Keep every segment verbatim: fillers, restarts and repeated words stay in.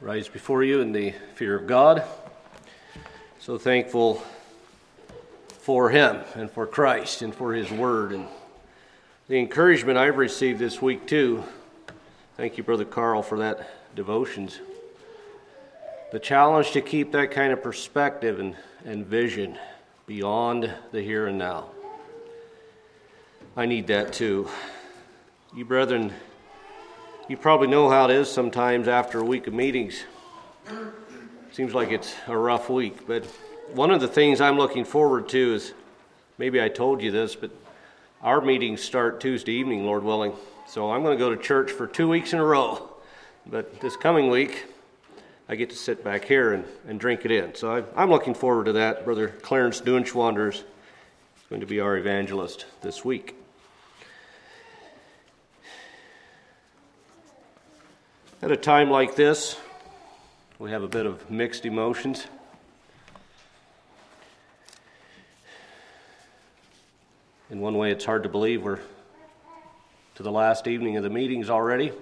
rise before you in the fear of God. So thankful for Him and for Christ and for His Word and the encouragement I've received this week too. Thank you, Brother Carl, for that devotions. The challenge to keep that kind of perspective and, and vision beyond the here and now. I need that too. You brethren, you probably know how it is sometimes after a week of meetings. Seems like it's a rough week, but one of the things I'm looking forward to is, maybe I told you this, but our meetings start Tuesday evening, Lord willing. So I'm going to go to church for two weeks in a row. But this coming week, I get to sit back here and, and drink it in. So I, I'm looking forward to that. Brother Clarence Duenschwander is going to be our evangelist this week. At a time like this, we have a bit of mixed emotions. In one way, it's hard to believe we're to the last evening of the meetings already.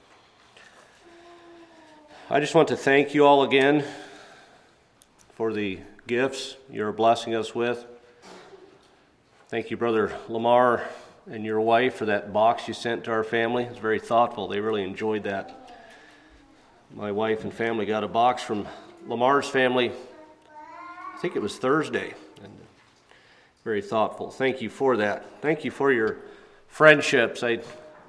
I just want to thank you all again for the gifts you're blessing us with. Thank you, Brother Lamar and your wife, for that box you sent to our family. It's very thoughtful. They really enjoyed that. My wife and family got a box from Lamar's family, I think it was Thursday, and very thoughtful. Thank you for that. Thank you for your friendships. I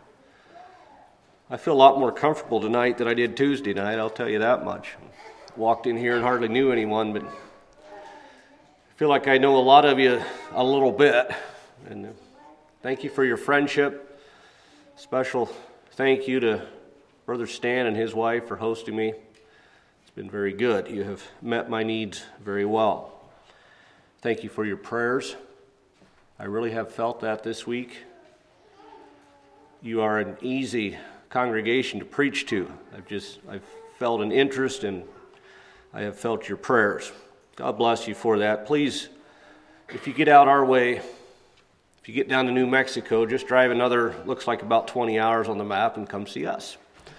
I feel a lot more comfortable tonight than I did Tuesday night, I'll tell you that much. Walked in here and hardly knew anyone, but I feel like I know a lot of you a little bit. And thank you for your friendship. Special thank you to Brother Stan and his wife for hosting me. It's been very good. You have met my needs very well. Thank you for your prayers. I really have felt that this week. You are an easy congregation to preach to. I've just, I've felt an interest and I have felt your prayers. God bless you for that. Please, if you get out our way, if you get down to New Mexico, just drive another, looks like about twenty hours on the map and come see us.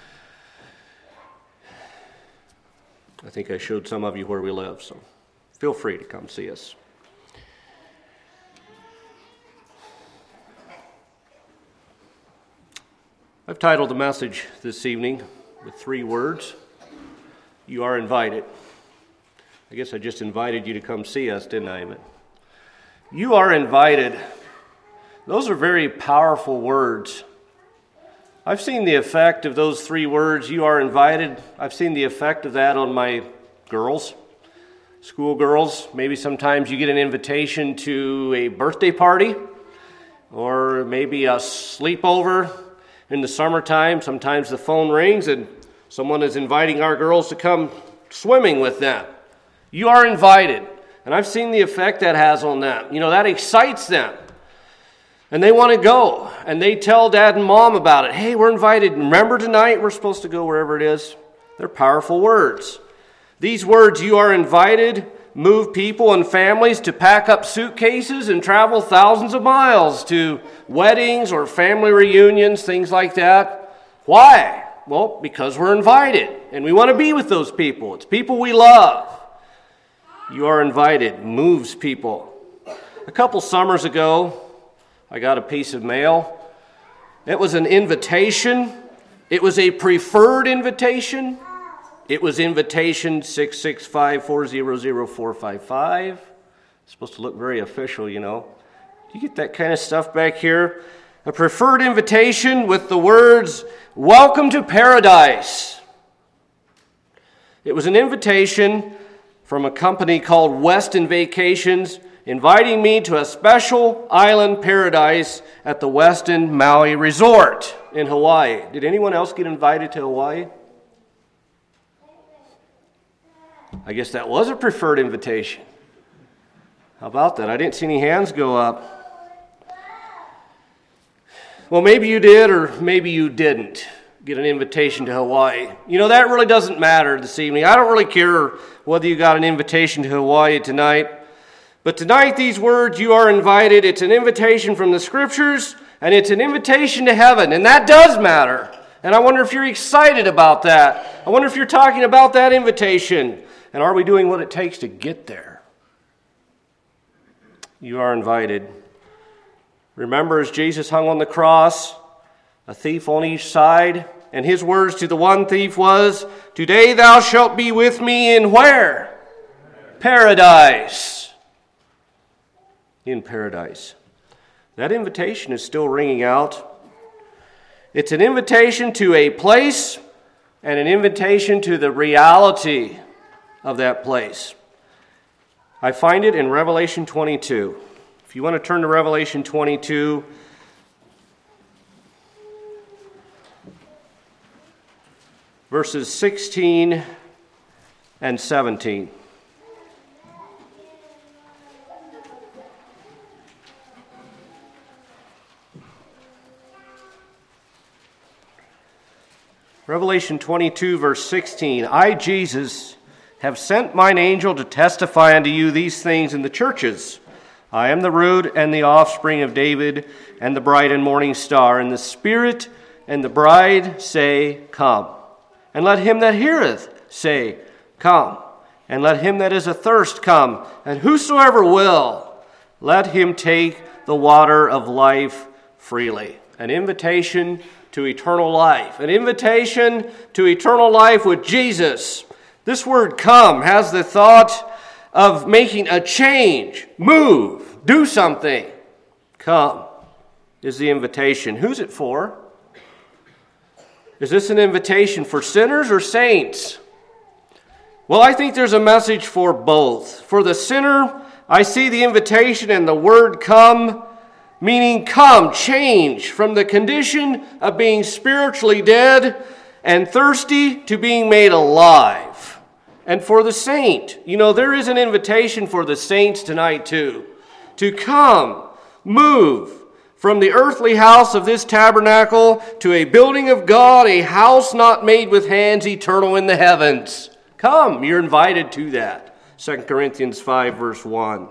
I think I showed some of you where we live, so feel free to come see us. I've titled the message this evening with three words. You are invited. I guess I just invited you to come see us, didn't I? But you are invited. Those are very powerful words. I've seen the effect of those three words, you are invited. I've seen the effect of that on my girls, school girls. Maybe sometimes you get an invitation to a birthday party or maybe a sleepover in the summertime. Sometimes the phone rings and someone is inviting our girls to come swimming with them. You are invited. And I've seen the effect that has on them. You know, that excites them. And they want to go, and they tell Dad and Mom about it. Hey, we're invited. Remember tonight, we're supposed to go wherever it is. They're powerful words. These words, you are invited, move people and families to pack up suitcases and travel thousands of miles to weddings or family reunions, things like that. Why? Well, because we're invited, and we want to be with those people. It's people we love. You are invited, moves people. A couple summers ago, I got a piece of mail. It was an invitation. It was a preferred invitation. It was invitation six six five, four zero zero, four five five. It's supposed to look very official, you know. You get that kind of stuff back here. A preferred invitation with the words, welcome to paradise. It was an invitation from a company called Westin Vacations, inviting me to a special island paradise at the Westin Maui Resort in Hawaii. Did anyone else get invited to Hawaii? I guess that was a preferred invitation. How about that? I didn't see any hands go up. Well, maybe you did or maybe you didn't get an invitation to Hawaii. You know, that really doesn't matter this evening. I don't really care whether you got an invitation to Hawaii tonight. But tonight, these words, you are invited, it's an invitation from the Scriptures, and it's an invitation to heaven. And that does matter. And I wonder if you're excited about that. I wonder if you're talking about that invitation. And are we doing what it takes to get there? You are invited. Remember, as Jesus hung on the cross, a thief on each side, and his words to the one thief was, "Today thou shalt be with me in where? Paradise." In paradise. That invitation is still ringing out. It's an invitation to a place and an invitation to the reality of that place. I find it in Revelation twenty-two. If you want to turn to Revelation twenty-two, verses sixteen and seventeen. Revelation twenty-two, verse sixteen. I, Jesus, have sent mine angel to testify unto you these things in the churches. I am the root and the offspring of David, and the bright and morning star. And the Spirit and the bride say, Come. And let him that heareth say, Come. And let him that is athirst come. And whosoever will, let him take the water of life freely. An invitation to eternal life. An invitation to eternal life with Jesus. This word come has the thought of making a change, move, do something. Come is the invitation. Who's it for? Is this an invitation for sinners or saints? Well, I think there's a message for both. For the sinner, I see the invitation and the word come, meaning come, change from the condition of being spiritually dead and thirsty to being made alive. And for the saint, you know, there is an invitation for the saints tonight too, to come, move from the earthly house of this tabernacle to a building of God, a house not made with hands, eternal in the heavens. Come, you're invited to that. Second Corinthians five, verse one.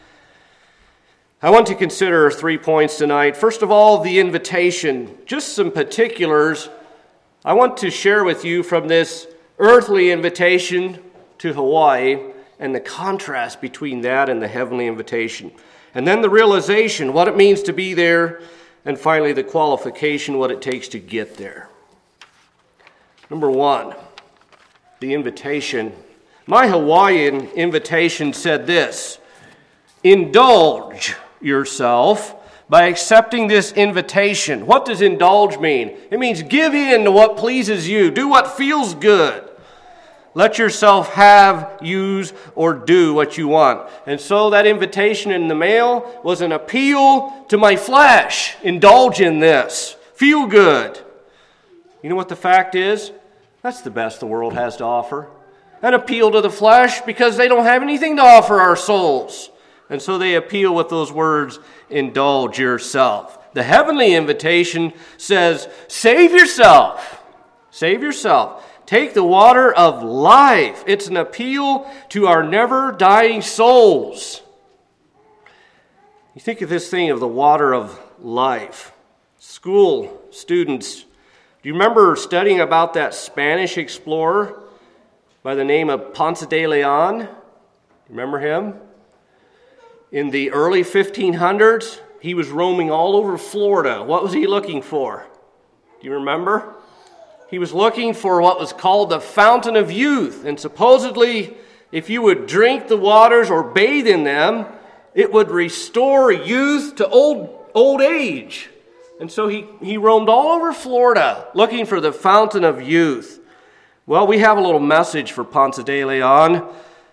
I want to consider three points tonight. First of all, the invitation. Just some particulars I want to share with you from this earthly invitation to Hawaii and the contrast between that and the heavenly invitation. And then the realization, what it means to be there, and finally the qualification, what it takes to get there. Number one, the invitation. My Hawaiian invitation said this: indulge yourself by accepting this invitation. What does indulge mean? It means give in to what pleases you. Do what feels good. Let yourself have, use, or do what you want. And so that invitation in the mail was an appeal to my flesh. Indulge in this. Feel good. You know what the fact is? That's the best the world has to offer. An appeal to the flesh because they don't have anything to offer our souls. And so they appeal with those words, indulge yourself. The heavenly invitation says, save yourself. Save yourself. Take the water of life. It's an appeal to our never-dying souls. You think of this thing of the water of life. School students, do you remember studying about that Spanish explorer by the name of Ponce de Leon? Remember him? In the early fifteen hundreds, he was roaming all over Florida. What was he looking for? Do you remember? He was looking for what was called the fountain of youth. And supposedly, if you would drink the waters or bathe in them, it would restore youth to old, old age. And so he, he roamed all over Florida looking for the fountain of youth. Well, we have a little message for Ponce de Leon.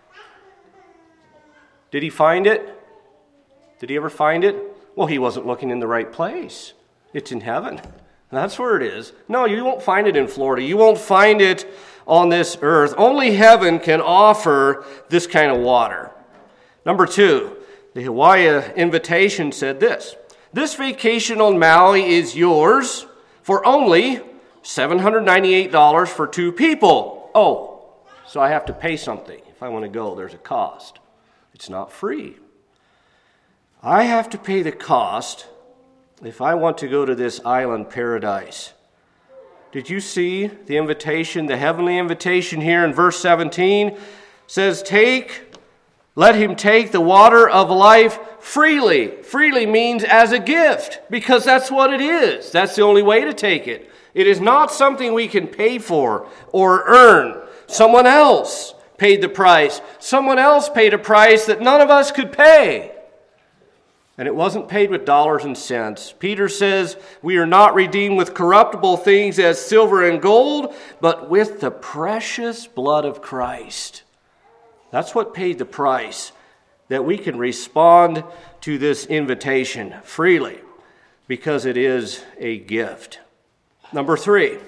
Did he find it? Did he ever find it? Well, he wasn't looking in the right place. It's in heaven. That's where it is. No, you won't find it in Florida. You won't find it on this earth. Only heaven can offer this kind of water. Number two, the Hawaii invitation said this: this vacation on Maui is yours for only seven hundred ninety-eight dollars for two people. Oh, so I have to pay something. If I want to go, there's a cost. It's not free. I have to pay the cost if I want to go to this island paradise. Did you see the invitation, the heavenly invitation here in verse seventeen? It says, take, let him take the water of life freely. Freely means as a gift, because that's what it is. That's the only way to take it. It is not something we can pay for or earn. Someone else paid the price. Someone else paid a price that none of us could pay. And it wasn't paid with dollars and cents. Peter says, we are not redeemed with corruptible things as silver and gold, but with the precious blood of Christ. That's what paid the price, that we can respond to this invitation freely, because it is a gift. Number three,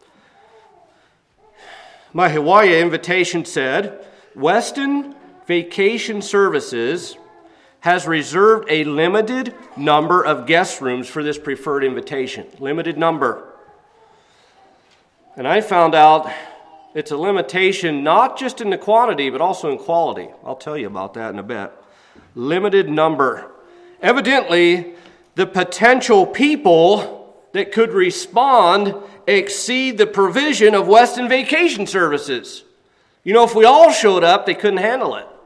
my Hawaii invitation said, Weston Vacation Services has reserved a limited number of guest rooms for this preferred invitation. Limited number. And I found out it's a limitation not just in the quantity, but also in quality. I'll tell you about that in a bit. Limited number. Evidently, the potential people that could respond exceed the provision of Weston Vacation Services. You know, if we all showed up, they couldn't handle it.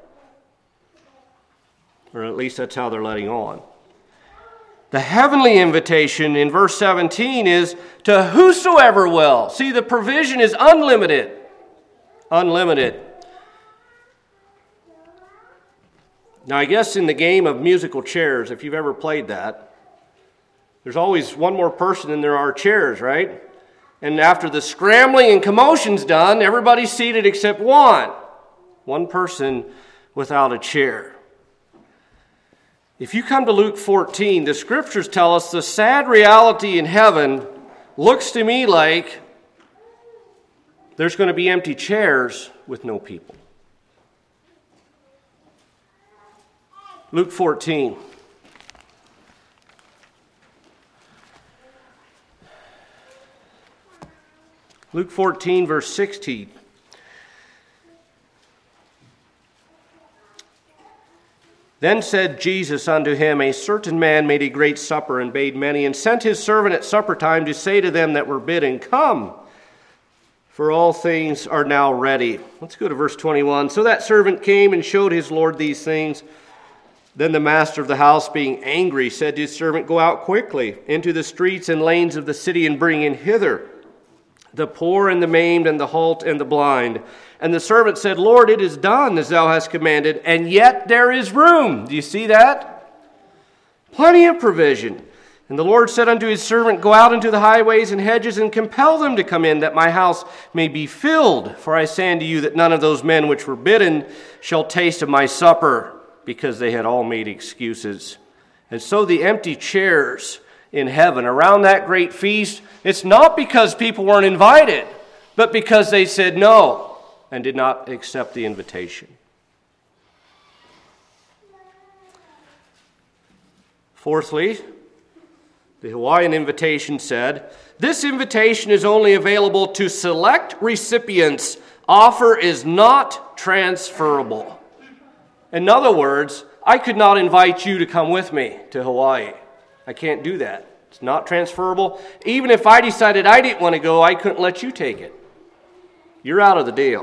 Or at least that's how they're letting on. The heavenly invitation in verse seventeen is to whosoever will. See, the provision is unlimited. Unlimited. Now, I guess in the game of musical chairs, if you've ever played that, there's always one more person than there are chairs, right? And after the scrambling and commotion's done, everybody's seated except one. One person without a chair. If you come to Luke fourteen, the scriptures tell us the sad reality in heaven looks to me like there's going to be empty chairs with no people. Luke fourteen. Luke fourteen, verse sixteen. Then said Jesus unto him, a certain man made a great supper, and bade many, and sent his servant at supper time to say to them that were bidden, come, for all things are now ready. Let's go to verse twenty-one. So that servant came and showed his Lord these things. Then the master of the house, being angry, said to his servant, go out quickly into the streets and lanes of the city, and bring in hither the poor and the maimed and the halt and the blind. And the servant said, Lord, it is done as thou hast commanded, and yet there is room. Do you see that? Plenty of provision. And the Lord said unto his servant, go out into the highways and hedges, and compel them to come in, that my house may be filled. For I say unto you that none of those men which were bidden shall taste of my supper, because they had all made excuses. And so the empty chairs in heaven around that great feast, it's not because people weren't invited, but because they said no and did not accept the invitation. Fourthly, the Hawaiian invitation said, this invitation is only available to select recipients. Offer is not transferable. In other words, I could not invite you to come with me to Hawaii. I can't do that. It's not transferable. Even if I decided I didn't want to go, I couldn't let you take it. You're out of the deal.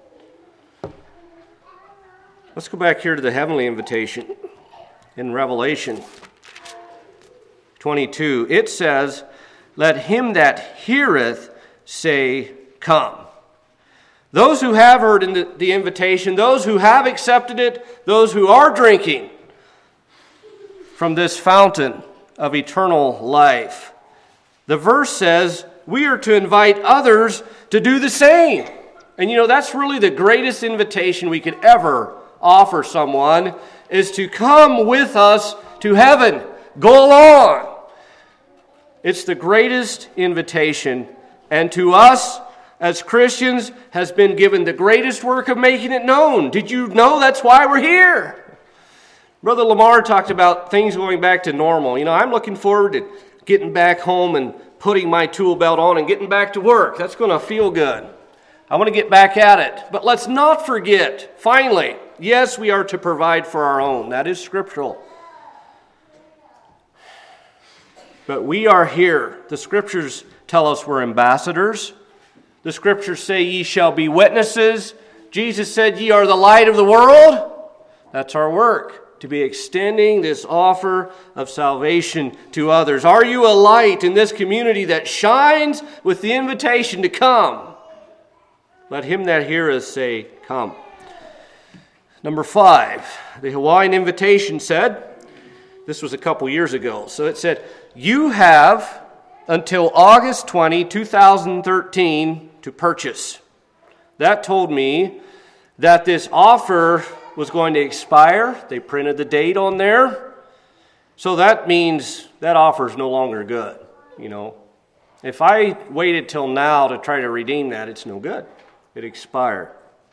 Let's go back here to the heavenly invitation in Revelation twenty-two. It says, let him that heareth say, come. Those who have heard in the, the invitation, those who have accepted it, those who are drinking from this fountain of eternal life. The verse says we are to invite others to do the same. And you know, that's really the greatest invitation we could ever offer someone, is to come with us to heaven. Go along. It's the greatest invitation, and to us as Christians has been given the greatest work of making it known. Did you know that's why we're here? Brother Lamar talked about things going back to normal. You know, I'm looking forward to getting back home and putting my tool belt on and getting back to work. That's going to feel good. I want to get back at it. But let's not forget, finally, yes, we are to provide for our own. That is scriptural. But we are here. The scriptures tell us we're ambassadors. The Scriptures say ye shall be witnesses. Jesus said ye are the light of the world. That's our work, to be extending this offer of salvation to others. Are you a light in this community that shines with the invitation to come? Let him that heareth say, come. Number five, the Hawaiian invitation said, this was a couple years ago, so it said, you have until August twentieth, two thousand thirteen to purchase. That told me that this offer was going to expire. They printed the date on there. So that means that offer is no longer good. You know, if I waited till now to try to redeem that, it's no good. It expired.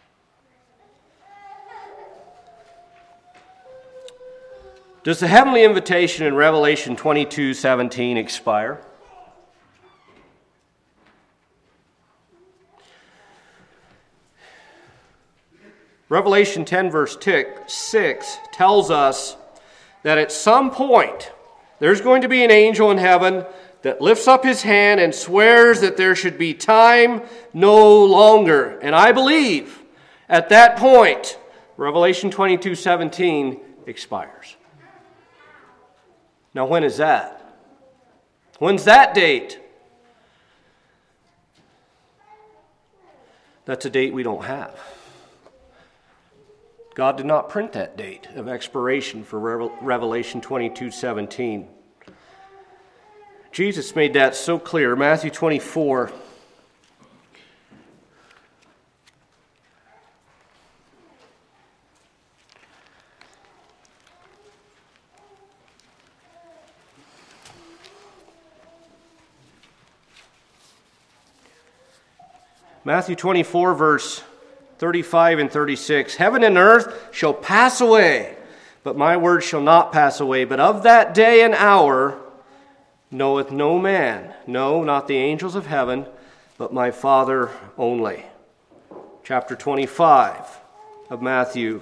Does the heavenly invitation in Revelation twenty-two seventeen expire? Revelation ten verse six tells us that at some point there's going to be an angel in heaven that lifts up his hand and swears that there should be time no longer. And I believe at that point, Revelation twenty-two seventeen expires. Now, when is that? When's that date? That's a date we don't have. God did not print that date of expiration for Revelation twenty-two seventeen. Jesus made that so clear. Matthew twenty-four. Matthew twenty-four, verse thirty-five and thirty-six. Heaven and earth shall pass away, but my word shall not pass away. But of that day and hour knoweth no man, no, not the angels of heaven, but my Father only. Chapter twenty-five of Matthew,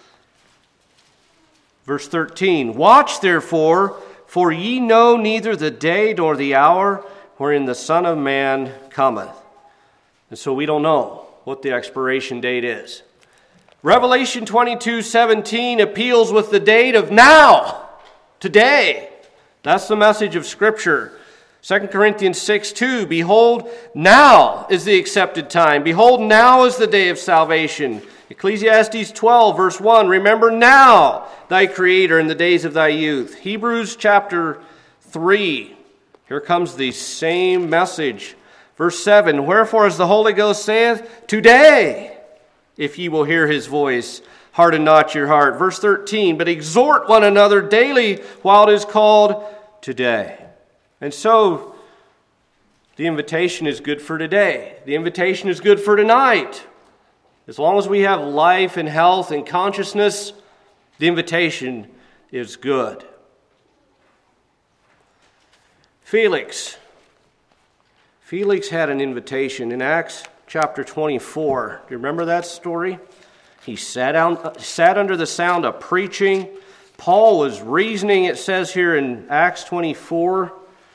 verse thirteen. Watch therefore, for ye know neither the day nor the hour wherein the Son of Man cometh. And so we don't know what the expiration date is. Revelation twenty-two seventeen appeals with the date of now, today. That's the message of Scripture. Second Corinthians six two, behold, now is the accepted time. Behold, now is the day of salvation. Ecclesiastes twelve, verse one, remember now thy Creator in the days of thy youth. Hebrews chapter three, here comes the same message. Verse seven, wherefore as the Holy Ghost saith, today, if ye will hear his voice, harden not your heart. Verse thirteen, but exhort one another daily while it is called today. And so, the invitation is good for today. The invitation is good for tonight. As long as we have life and health and consciousness, the invitation is good. Felix. Felix had an invitation in Acts chapter twenty-four. Do you remember that story? He sat down, sat under the sound of preaching. Paul was reasoning, it says here in Acts twenty-four.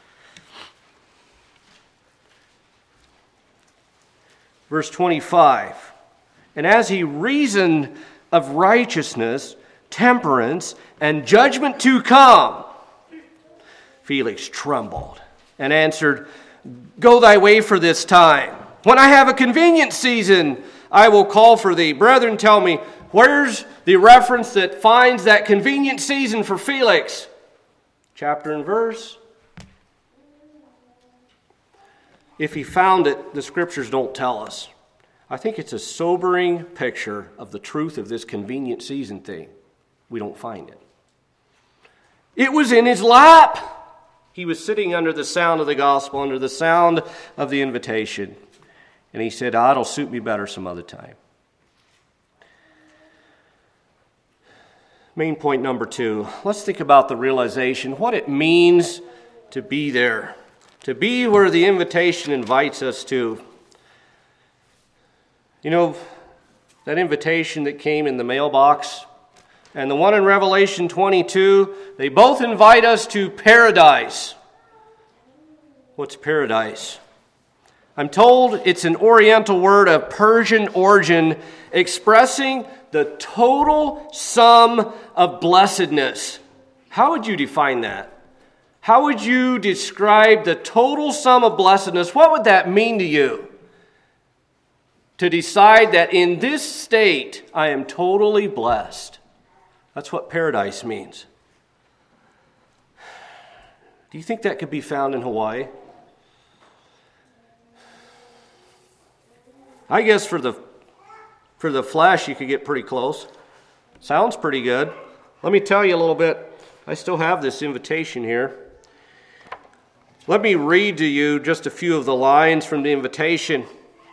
Verse twenty-five. And as he reasoned of righteousness, temperance, and judgment to come, Felix trembled and answered, go thy way for this time. When I have a convenient season, I will call for thee. Brethren, tell me, where's the reference that finds that convenient season for Felix? Chapter and verse. If he found it, the Scriptures don't tell us. I think it's a sobering picture of the truth of this convenient season thing. We don't find it. It was in his lap. He was sitting under the sound of the gospel, under the sound of the invitation. And he said, ah, it'll suit me better some other time. Main point number two. Let's think about the realization, what it means to be there. To be where the invitation invites us to. You know, that invitation that came in the mailbox and the one in Revelation twenty-two, they both invite us to paradise. What's paradise? I'm told it's an Oriental word of Persian origin expressing the total sum of blessedness. How would you define that? How would you describe the total sum of blessedness? What would that mean to you? To decide that in this state I am totally blessed. That's what paradise means. Do you think that could be found in Hawaii? I guess for the for the flesh you could get pretty close. Sounds pretty good. Let me tell you a little bit. I still have this invitation here. Let me read to you just a few of the lines from the invitation.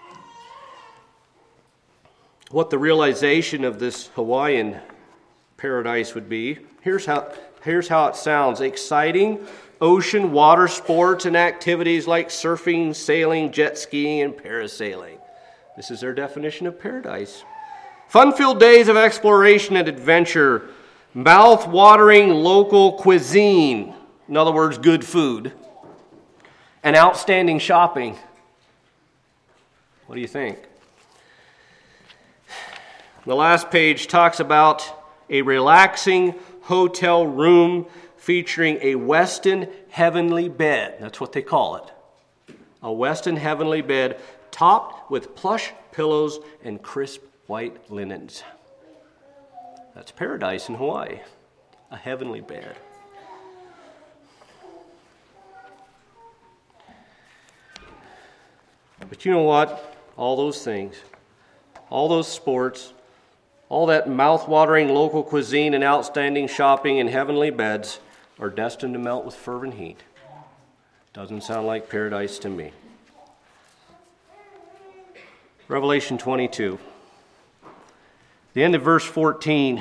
What the realization of this Hawaiian paradise would be. Here's how, here's how it sounds. Exciting ocean water sports and activities like surfing, sailing, jet skiing, and parasailing. This is their definition of paradise. Fun-filled days of exploration and adventure. Mouth-watering local cuisine. In other words, good food. And outstanding shopping. What do you think? The last page talks about a relaxing hotel room featuring a Westin heavenly bed. That's what they call it. A Westin heavenly bed topped with plush pillows and crisp white linens. That's paradise in Hawaii. A heavenly bed. But you know what? All those things, all those sports, all that mouth-watering local cuisine and outstanding shopping and heavenly beds are destined to melt with fervent heat. Doesn't sound like paradise to me. Revelation twenty-two. The end of verse fourteen.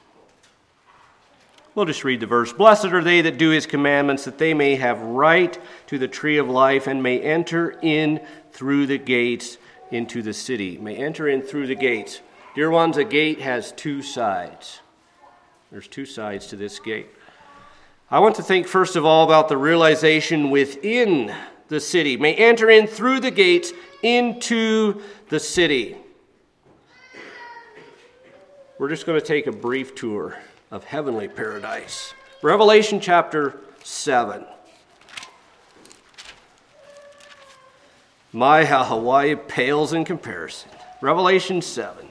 We'll just read the verse. Blessed are they that do his commandments, that they may have right to the tree of life and may enter in through the gates into the city. May enter in through the gates. Dear ones, a gate has two sides. There's two sides to this gate. I want to think first of all about the realization within the city. May enter in through the gates into the city. We're just going to take a brief tour of heavenly paradise. Revelation chapter seven. My, how Hawaii pales in comparison. Revelation seven.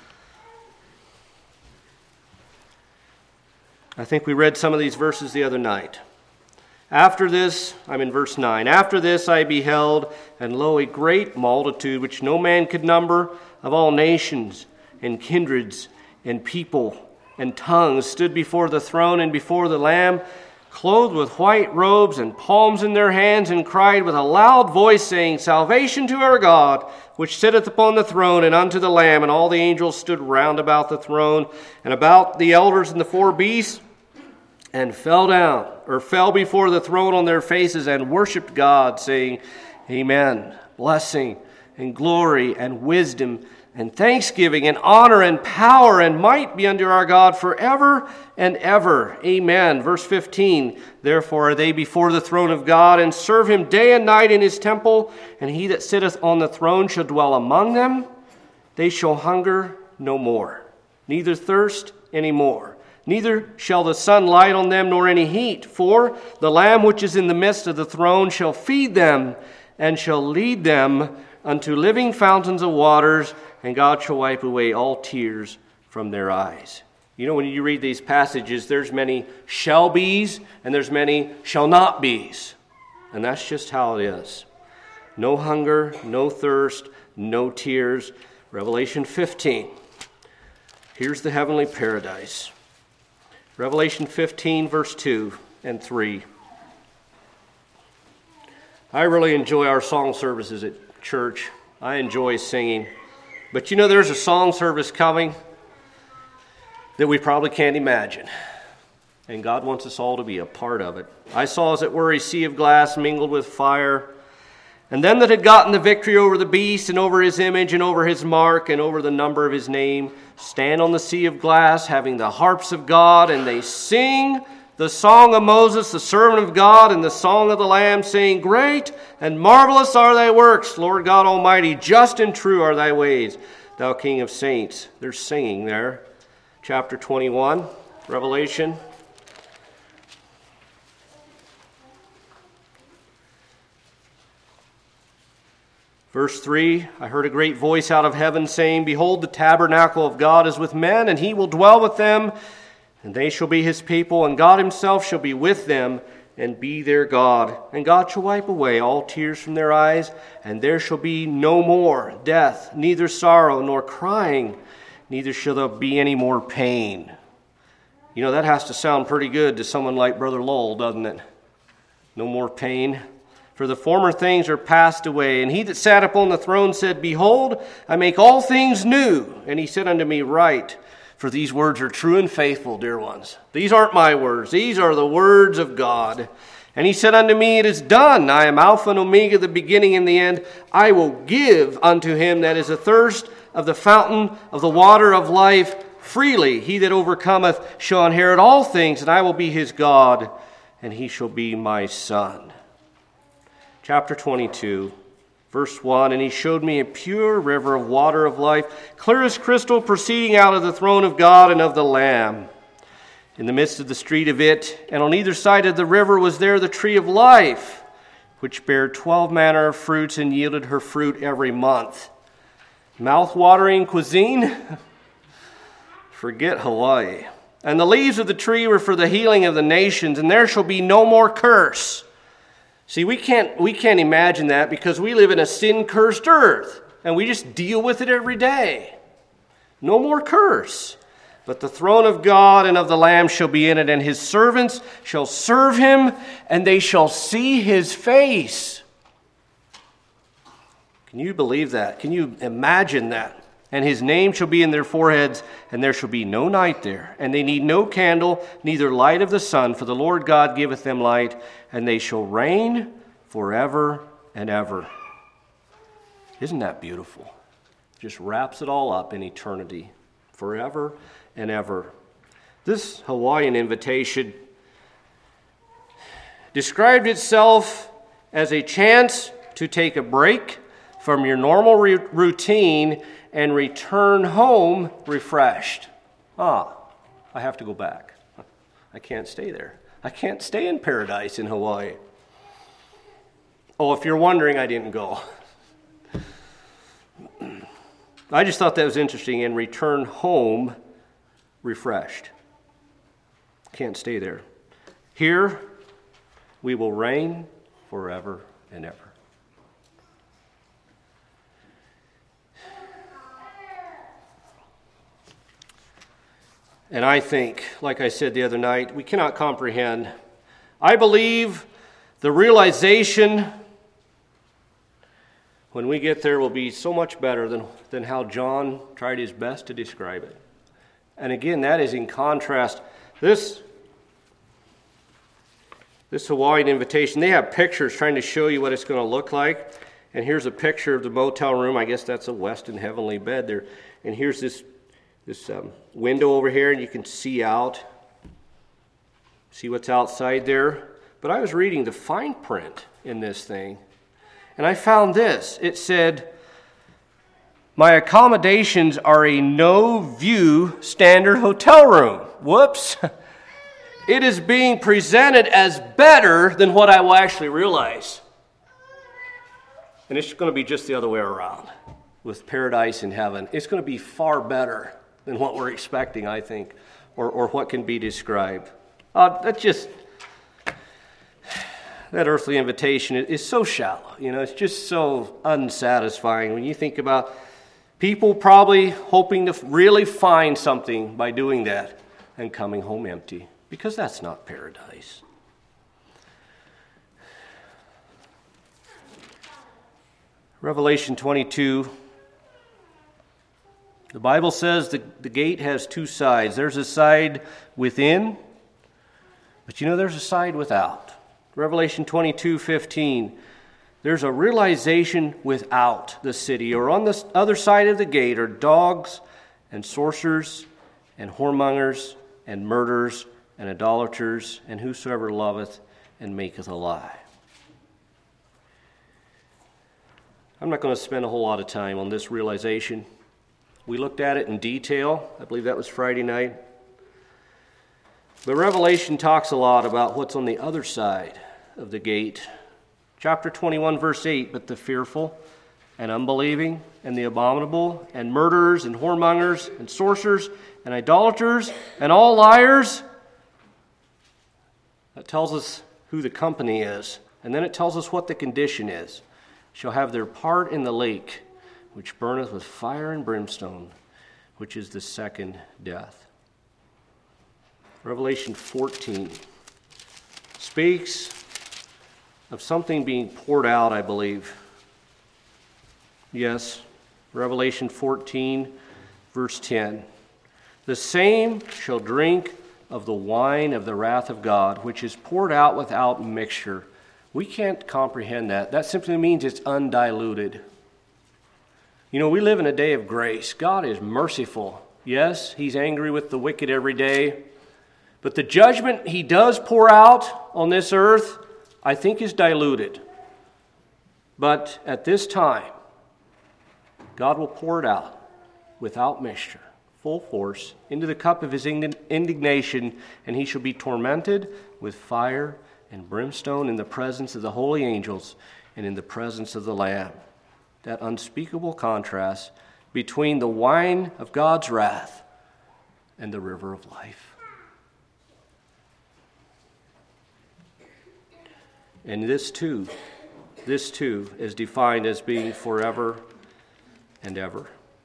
I think we read some of these verses the other night. After this, I'm in verse nine. After this I beheld, and lo, a great multitude, which no man could number, of all nations and kindreds and people and tongues, stood before the throne and before the Lamb, clothed with white robes and palms in their hands, and cried with a loud voice, saying, Salvation to our God, which sitteth upon the throne, and unto the Lamb. And all the angels stood round about the throne, and about the elders and the four beasts, and fell down, or fell before the throne on their faces, and worshipped God, saying, Amen. Blessing and glory and wisdom and thanksgiving and honor and power and might be unto our God forever and ever. Amen. Verse fifteen, therefore are they before the throne of God, and serve him day and night in his temple, and he that sitteth on the throne shall dwell among them. They shall hunger no more, neither thirst any more. Neither shall the sun light on them, nor any heat. For the Lamb which is in the midst of the throne shall feed them, and shall lead them unto living fountains of waters, and God shall wipe away all tears from their eyes. You know, when you read these passages, there's many shall be's, and there's many shall not be's. And that's just how it is. No hunger, no thirst, no tears. Revelation fifteen. Here's the heavenly paradise. Revelation fifteen, verse two and three. I really enjoy our song services at church. I enjoy singing. But you know, there's a song service coming that we probably can't imagine. And God wants us all to be a part of it. I saw, as it were, a sea of glass mingled with fire. And them that had gotten the victory over the beast, and over his image, and over his mark, and over the number of his name, stand on the sea of glass, having the harps of God, and they sing the song of Moses, the servant of God, and the song of the Lamb, saying, Great and marvelous are thy works, Lord God Almighty. Just and true are thy ways, thou King of saints. They're singing there. Chapter twenty-one, Revelation. Verse three, I heard a great voice out of heaven saying, Behold, the tabernacle of God is with men, and he will dwell with them, and they shall be his people, and God himself shall be with them, and be their God. And God shall wipe away all tears from their eyes, and there shall be no more death, neither sorrow nor crying, neither shall there be any more pain. You know, that has to sound pretty good to someone like Brother Lowell, doesn't it? No more pain. For the former things are passed away. And he that sat upon the throne said, Behold, I make all things new. And he said unto me, Write, for these words are true and faithful, dear ones. These aren't my words. These are the words of God. And he said unto me, It is done. I am Alpha and Omega, the beginning and the end. I will give unto him that is athirst of the fountain of the water of life freely. He that overcometh shall inherit all things, and I will be his God, and he shall be my son. Chapter twenty-two, verse one, And he showed me a pure river of water of life, clear as crystal, proceeding out of the throne of God and of the Lamb. In the midst of the street of it, and on either side of the river was there the tree of life, which bare twelve manner of fruits, and yielded her fruit every month. Mouth-watering cuisine? Forget Hawaii. And the leaves of the tree were for the healing of the nations, and there shall be no more curse. See, we can't we can't imagine that because we live in a sin-cursed earth, and we just deal with it every day. No more curse. But the throne of God and of the Lamb shall be in it, and his servants shall serve him, and they shall see his face. Can you believe that? Can you imagine that? And his name shall be in their foreheads, and there shall be no night there. And they need no candle, neither light of the sun, for the Lord God giveth them light, and they shall reign forever and ever. Isn't that beautiful? Just wraps it all up in eternity, forever and ever. This Hawaiian invitation described itself as a chance to take a break from your normal re- routine and return home refreshed. Ah, I have to go back. I can't stay there. I can't stay in paradise in Hawaii. Oh, if you're wondering, I didn't go. I just thought that was interesting, and return home refreshed. Can't stay there. Here, we will reign forever and ever. And I think, like I said the other night, we cannot comprehend. I believe the realization when we get there will be so much better than, than how John tried his best to describe it. And again, that is in contrast. This, this Hawaiian invitation, they have pictures trying to show you what it's going to look like. And here's a picture of the motel room. I guess that's a Westin Heavenly Bed there. And here's this This um, window over here, and you can see out, see what's outside there. But I was reading the fine print in this thing, and I found this. It said, my accommodations are a no-view standard hotel room. Whoops. It is being presented as better than what I will actually realize. And it's going to be just the other way around with paradise in heaven. It's going to be far better than what we're expecting, I think, or, or what can be described. Uh, that just, that earthly invitation is so shallow. You know, it's just so unsatisfying when you think about people probably hoping to really find something by doing that and coming home empty, because that's not paradise. Revelation twenty-two. The Bible says the, the gate has two sides. There's a side within, but you know there's a side without. Revelation twenty-two fifteen. There's a realization without the city, or on the other side of the gate are dogs and sorcerers and whoremongers and murderers and idolaters, and whosoever loveth and maketh a lie. I'm not going to spend a whole lot of time on this realization. We looked at it in detail. I believe that was Friday night. But Revelation talks a lot about what's on the other side of the gate. Chapter twenty-one, verse eight, but the fearful and unbelieving and the abominable and murderers and whoremongers and sorcerers and idolaters and all liars. That tells us who the company is. And then it tells us what the condition is. Shall have their part in the lake, which burneth with fire and brimstone, which is the second death. Revelation fourteen speaks of something being poured out, I believe. Yes, Revelation fourteen, verse ten. The same shall drink of the wine of the wrath of God, which is poured out without mixture. We can't comprehend that. That simply means it's undiluted. You know, we live in a day of grace. God is merciful. Yes, he's angry with the wicked every day. But the judgment he does pour out on this earth, I think, is diluted. But at this time, God will pour it out without mixture, full force, into the cup of his indignation, and he shall be tormented with fire and brimstone in the presence of the holy angels and in the presence of the Lamb. That unspeakable contrast between the wine of God's wrath and the river of life. And this too, this too is defined as being forever and ever.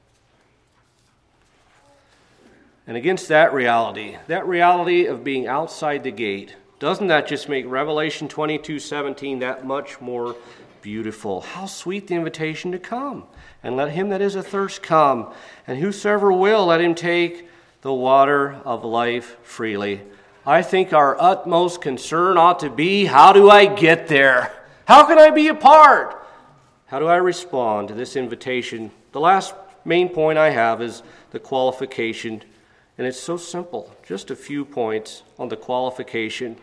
And against that reality, that reality of being outside the gate, doesn't that just make Revelation twenty-two seventeen that much more beautiful? How sweet the invitation to come. And let him that is athirst come. And whosoever will, let him take the water of life freely. I think our utmost concern ought to be, how do I get there? How can I be a part? How do I respond to this invitation? The last main point I have is the qualification. And it's so simple. Just a few points on the qualification.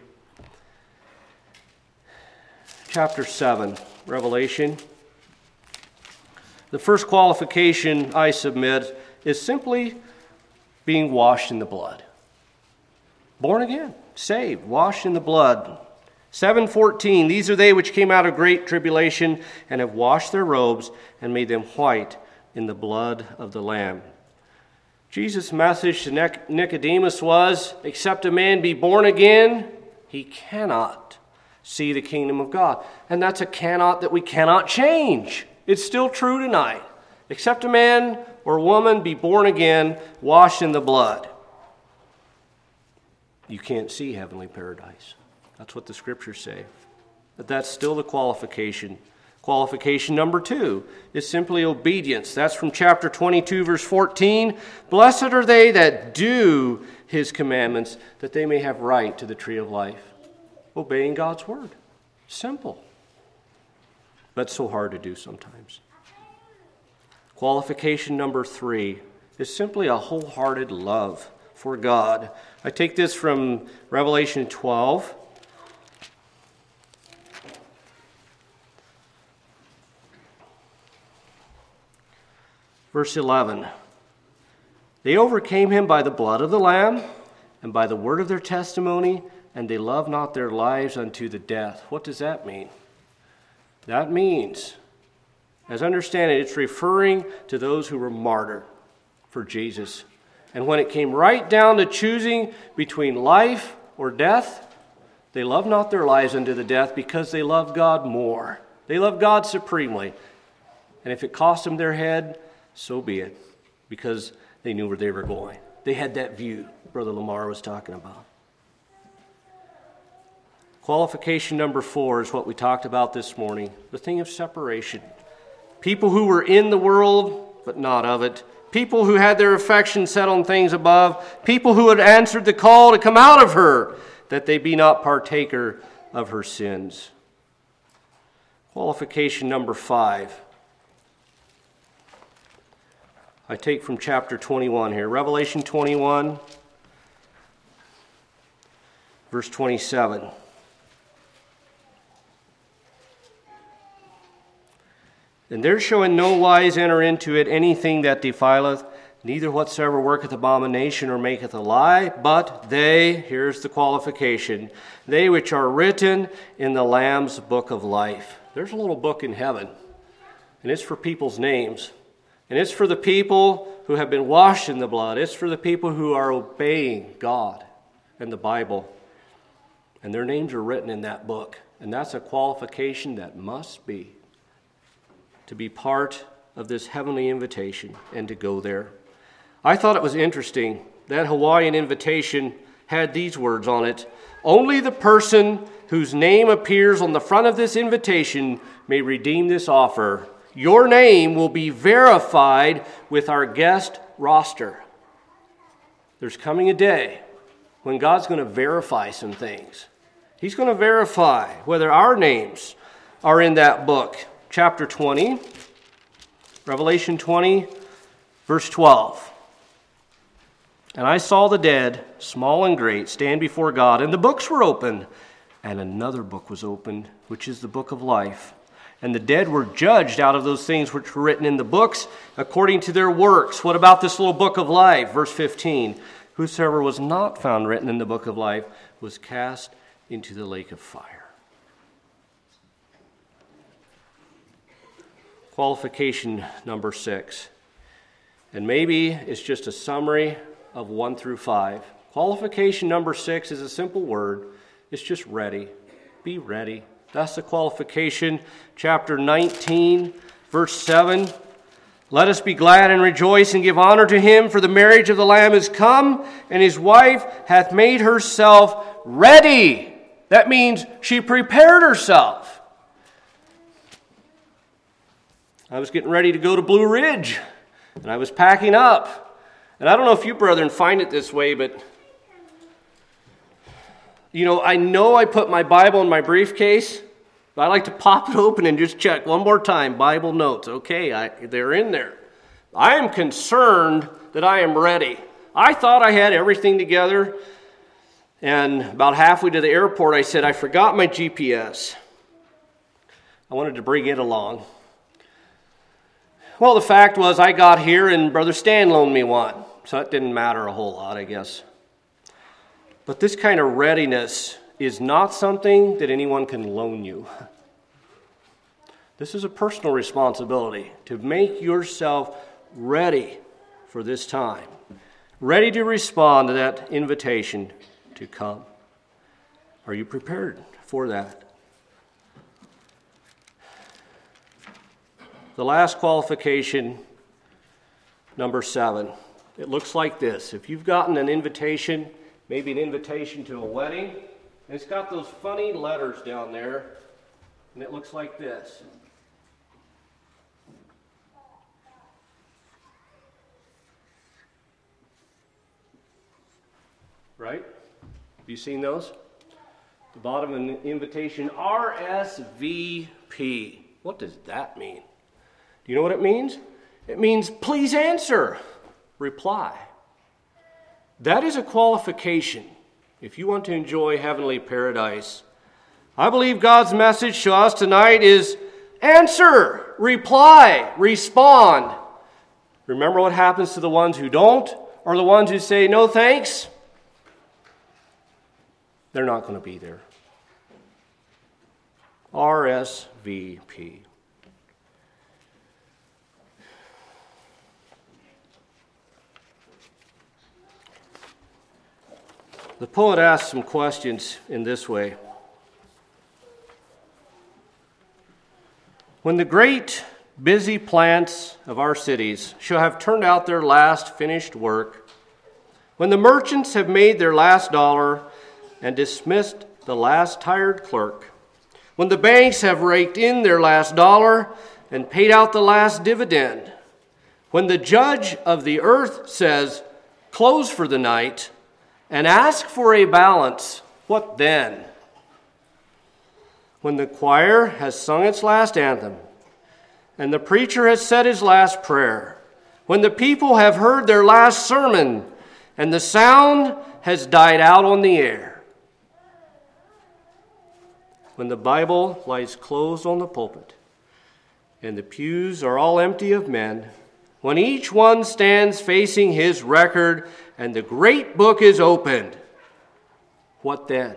Chapter seven, Revelation. The first qualification I submit is simply being washed in the blood. Born again, saved, washed in the blood. seven fourteen, these are they which came out of great tribulation and have washed their robes and made them white in the blood of the Lamb. Jesus' message to Nicodemus was, except a man be born again, he cannot see the kingdom of God. And that's a cannot that we cannot change. It's still true tonight. Except a man or woman be born again, washed in the blood, you can't see heavenly paradise. That's what the scriptures say. But that's still the qualification. Qualification number two is simply obedience. That's from chapter twenty-two, verse fourteen. Blessed are they that do his commandments, that they may have right to the tree of life. Obeying God's word. Simple. But so hard to do sometimes. Qualification number three is simply a wholehearted love for God. I take this from Revelation twelve. Verse eleven. They overcame him by the blood of the Lamb and by the word of their testimony, and they loved not their lives unto the death. What does that mean? That means, as I understand it, it's referring to those who were martyred for Jesus. And when it came right down to choosing between life or death, they loved not their lives unto the death because they loved God more. They loved God supremely. And if it cost them their head, so be it, because they knew where they were going. They had that view Brother Lamar was talking about. Qualification number four is what we talked about this morning, the thing of separation. People who were in the world, but not of it. People who had their affection set on things above. People who had answered the call to come out of her, that they be not partaker of her sins. Qualification number five. I take from chapter twenty-one here. Revelation twenty-one. verse twenty-seven. And there shall in no wise enter into it anything that defileth, neither whatsoever worketh abomination or maketh a lie, but they, here's the qualification, they which are written in the Lamb's book of life. There's a little book in heaven, and it's for people's names. And it's for the people who have been washed in the blood. It's for the people who are obeying God and the Bible. And their names are written in that book. And that's a qualification that must be to be part of this heavenly invitation and to go there. I thought it was interesting that Hawaiian invitation had these words on it. Only the person whose name appears on the front of this invitation may redeem this offer. Your name will be verified with our guest roster. There's coming a day when God's going to verify some things. He's going to verify whether our names are in that book. Chapter twenty, Revelation twenty, verse twelve. And I saw the dead, small and great, stand before God, and the books were opened, and another book was opened, which is the book of life. And the dead were judged out of those things which were written in the books according to their works. What about this little book of life? Verse fifteen. Whosoever was not found written in the book of life was cast into the lake of fire. Qualification number six. And maybe it's just a summary of one through five. Qualification number six is a simple word. It's just ready. Be ready. That's the qualification. Chapter nineteen, verse seven. Let us be glad and rejoice and give honor to him, for the marriage of the Lamb is come, and his wife hath made herself ready. That means she prepared herself. I was getting ready to go to Blue Ridge, and I was packing up. And I don't know if you brethren find it this way, but you know, I know I put my Bible in my briefcase, but I like to pop it open and just check one more time. Bible notes. Okay, I, they're in there. I am concerned that I am ready. I thought I had everything together, and about halfway to the airport, I said, I forgot my G P S. I wanted to bring it along. Well, the fact was I got here and Brother Stan loaned me one, so it didn't matter a whole lot, I guess. But this kind of readiness is not something that anyone can loan you. This is a personal responsibility to make yourself ready for this time, ready to respond to that invitation to come. Are you prepared for that? The last qualification, number seven. It looks like this. If you've gotten an invitation, maybe an invitation to a wedding, and it's got those funny letters down there, and it looks like this. Right? Have you seen those? The bottom of an invitation, R S V P. What does that mean? Do you know what it means? It means please answer, reply. That is a qualification if you want to enjoy heavenly paradise. I believe God's message to us tonight is answer, reply, respond. Remember what happens to the ones who don't, or the ones who say no thanks? They're not going to be there. R S V P. The poet asks some questions in this way. When the great busy plants of our cities shall have turned out their last finished work, when the merchants have made their last dollar and dismissed the last tired clerk, when the banks have raked in their last dollar and paid out the last dividend, when the judge of the earth says, close for the night, and ask for a balance, what then? When the choir has sung its last anthem, and the preacher has said his last prayer, when the people have heard their last sermon, and the sound has died out on the air, when the Bible lies closed on the pulpit, and the pews are all empty of men, when each one stands facing his record, and the great book is opened, what then?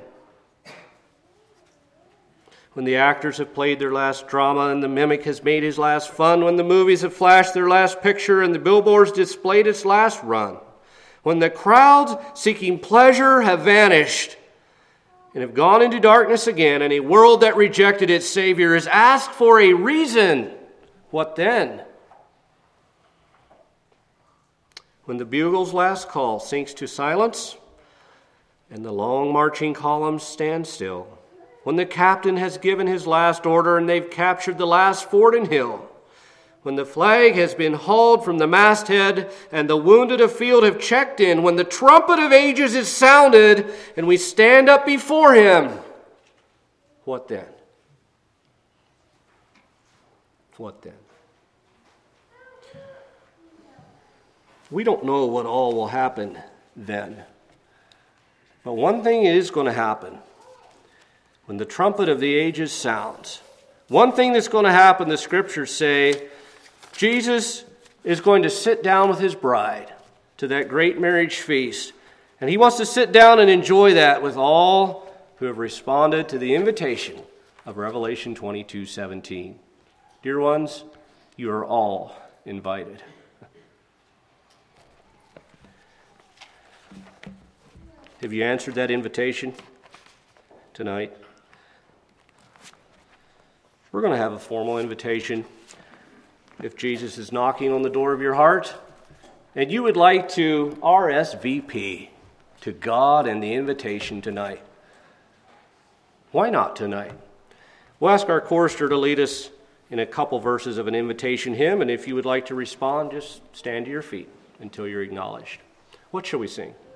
When the actors have played their last drama and the mimic has made his last fun, when the movies have flashed their last picture and the billboards displayed its last run, when the crowds seeking pleasure have vanished and have gone into darkness again, and a world that rejected its Savior is asked for a reason, what then? When the bugle's last call sinks to silence and the long marching columns stand still, when the captain has given his last order and they've captured the last fort and hill, when the flag has been hauled from the masthead and the wounded afield have checked in, when the trumpet of ages is sounded and we stand up before him, what then? What then? We don't know what all will happen then. But one thing is going to happen. When the trumpet of the ages sounds, one thing that's going to happen, the scriptures say, Jesus is going to sit down with his bride to that great marriage feast. And he wants to sit down and enjoy that with all who have responded to the invitation of Revelation twenty-two seventeen. Dear ones, you are all invited. Have you answered that invitation tonight? We're going to have a formal invitation. If Jesus is knocking on the door of your heart and you would like to R S V P to God and the invitation tonight, why not tonight? We'll ask our chorister to lead us in a couple verses of an invitation hymn, and if you would like to respond, just stand to your feet until you're acknowledged. What shall we sing?